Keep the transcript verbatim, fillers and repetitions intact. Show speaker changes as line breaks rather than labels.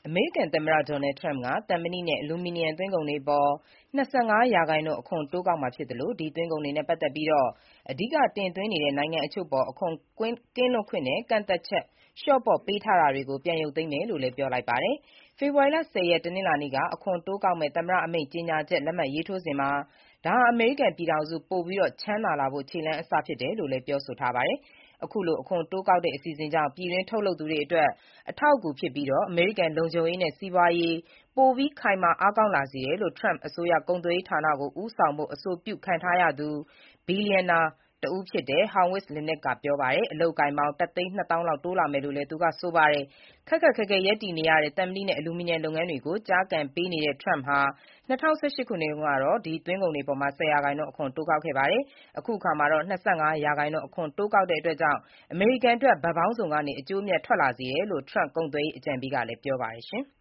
အမေရိကန်သမ္မတ Donald Trump က သံမဏိနဲ့ အလူမီနီယံသွင်းကုန်တွေအပေါ် ၂၅ ရာခိုင်နှုန်း အခွန်တိုးကောက်မှာဖြစ်သလို ဒီသွင်းကုန်တွေနဲ့ပတ်သက်ပြီး အဓိကတင်သွင်းနေတဲ့ နိုင်ငံအချို့အပေါ် အခွန်ကင်းလွတ်ခွင့်နဲ့ ကန့်သတ်ချက် လျှော့ပေါ့ပေးထားတာတွေကို ပြန်ရုပ်သိမ်းမယ်လို့လည်း ပြောလိုက်ပါတယ်။ ဖေဖော်ဝါရီလ ၁၀ ရက် တနင်္လာနေ့က အခွန်တိုးကောက်မယ့် သမ္မတအမိန့်ကြေညာချက် လက်မှတ်ရေးထိုးစဉ်မှာ ဒါဟာ အမေရိကန်ပြည်ထောင်စု ပိုပြီးချမ်းသာလာဖို့ ခြေလှမ်းအစဖြစ်တယ်လို့လည်း ပြောဆိုထားပါတယ်။ အခုလို အခွန်တိုးကောက်တဲ့ အစီအစဉ်ကြောင့် ပြည်တွင်းထုတ်လုပ်သူတွေအတွက် အထောက်အကူဖြစ်ပြီး အမေရိကန်လုံခြုံရေးနဲ့ စီးပွားရေး ပိုပြီး ခိုင်မာအားကောင်းလာစေတယ်လို့ Trump အစိုးရ ကုန်သွယ်ရေးဌာနကို ဦးဆောင်ဖို့ အဆိုပြုခံထားရသူ ဘီလျံနာတဦးဖြစ်တဲ့ Howard Linick က ပြောပါတယ်။ အလုပ်အကိုင်ပေါင်း တသိန်းနှစ်သောင်းလောက် တိုးလာမယ်လို့လည်း သူကဆိုပါတယ်။ ခက်ခက်ခဲခဲရပ်တည်နေရတဲ့ သံမဏိနဲ့ အလူမီနီယံလုပ်ငန်းတွေကို ကျားကန်ပေးနေတဲ့ Trump ဟာ ၂၀၁၈ ခုနှစ်တုန်းကတော့ ဒီသွင်းကုန်တွေအပေါ် ၁၀ ရာခိုင်နှုန်း အခွန်တိုးကောက်ခဲ့ပါတယ်။ အခုအခါမှာတော့ ၂၅ ရာခိုင်နှုန်း အခွန်တိုးကောက်တဲ့အတွက်ကြောင့် အမေရိကန်အတွက် ဘက်ပေါင်းစုံကနေ အကျိုးအမြတ် ထွက်လာစေတယ်လို့ Trump ကုန်သွယ်ရေးအကြံပေးကလည်း ပြောပါတယ်။